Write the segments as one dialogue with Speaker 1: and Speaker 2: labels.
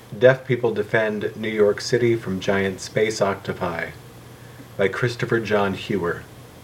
Speaker 1: Deaf People Defend New York City from Giant Space Octopi by Christopher John Hewer.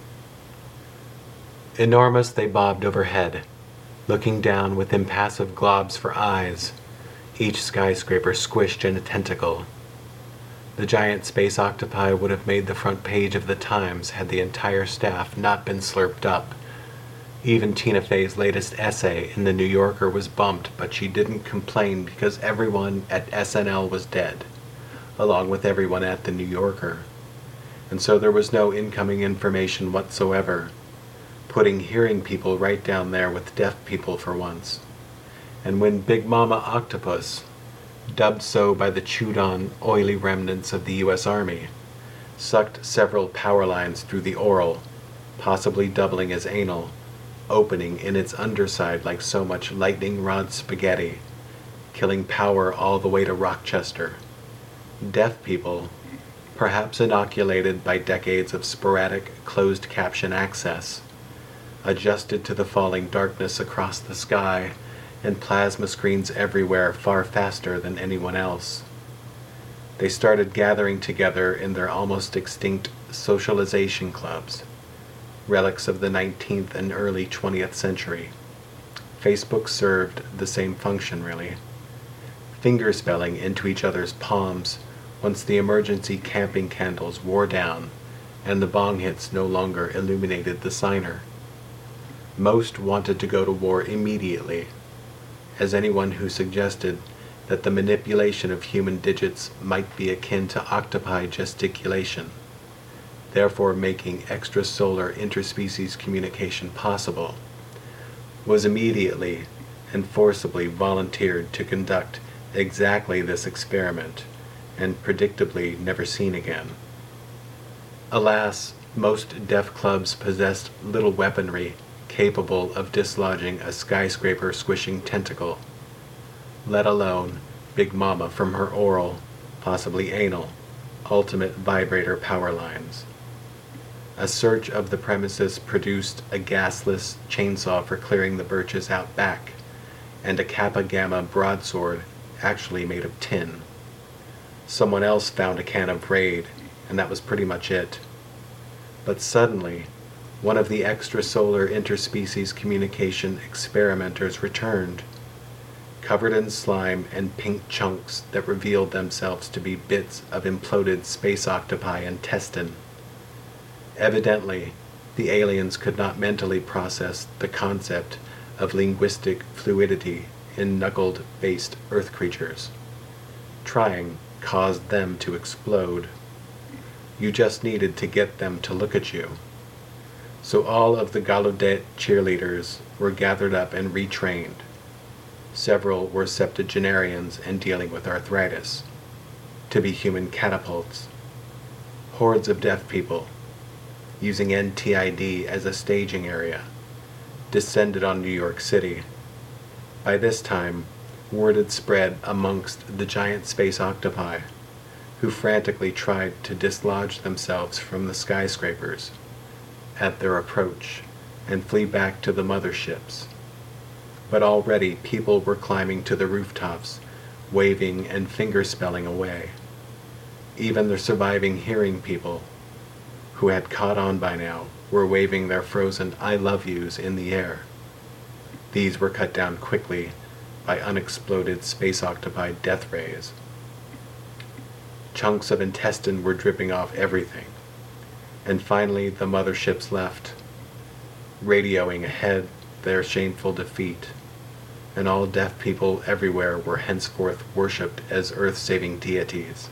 Speaker 1: Enormous they bobbed overhead, looking down with impassive globs for eyes, each skyscraper squished in a tentacle. The giant space octopi would have made the front page of the Times had the entire staff not been slurped up. Even Tina Fey's latest essay in The New Yorker was bumped, but she didn't complain because everyone at SNL was dead, along with everyone at The New Yorker. And so there was no incoming information whatsoever, putting hearing people right down there with deaf people for once. And when Big Mama Octopus, dubbed so by the chewed-on, oily remnants of the U.S. Army, sucked several power lines through the oral, possibly doubling as anal, opening in its underside like so much lightning rod spaghetti, killing power all the way to Rochester. Deaf people, perhaps inoculated by decades of sporadic closed caption access, adjusted to the falling darkness across the sky and plasma screens everywhere far faster than anyone else. They started gathering together in their almost extinct socialization clubs, relics of the 19th and early 20th century. Facebook served the same function, really. Fingerspelling into each other's palms once the emergency camping candles wore down and the bong hits no longer illuminated the signer. Most wanted to go to war immediately, as anyone who suggested that the manipulation of human digits might be akin to octopi gesticulation, therefore making extrasolar interspecies communication possible, was immediately and forcibly volunteered to conduct exactly this experiment, and predictably never seen again. Alas, most deaf clubs possessed little weaponry capable of dislodging a skyscraper squishing tentacle, let alone Big Mama from her oral, possibly anal, ultimate vibrator power lines. A search of the premises produced a gasless chainsaw for clearing the birches out back, and a Kappa Gamma broadsword actually made of tin. Someone else found a can of Raid, and that was pretty much it. But suddenly, one of the extrasolar interspecies communication experimenters returned, covered in slime and pink chunks that revealed themselves to be bits of imploded space octopi intestine. Evidently, the aliens could not mentally process the concept of linguistic fluidity in knuckled-based Earth creatures. Trying caused them to explode. You just needed to get them to look at you. So all of the Gallaudet cheerleaders were gathered up and retrained. Several were septuagenarians and dealing with arthritis, to be human catapults. Hordes of deaf people, using NTID as a staging area, descended on New York City. By this time, word had spread amongst the giant space octopi, who frantically tried to dislodge themselves from the skyscrapers at their approach and flee back to the motherships. But already people were climbing to the rooftops, waving and fingerspelling away. Even the surviving hearing people, who had caught on by now, were waving their frozen I love yous in the air. These were cut down quickly by unexploded space octopi death rays. Chunks of intestine were dripping off everything. And finally the motherships left, radioing ahead their shameful defeat, and all deaf people everywhere were henceforth worshipped as earth-saving deities.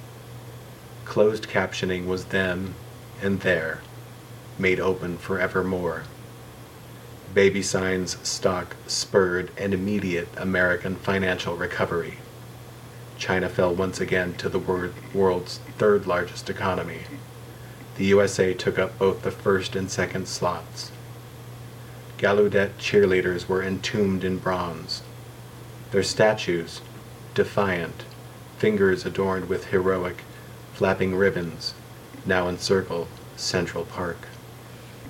Speaker 1: Closed captioning was then and there made open forevermore. Baby Sign's stock spurred an immediate American financial recovery. China fell once again to the world's third largest economy. The USA took up both the first and second slots. Gallaudet cheerleaders were entombed in bronze. Their statues, defiant, fingers adorned with heroic, flapping ribbons, now encircle Central Park.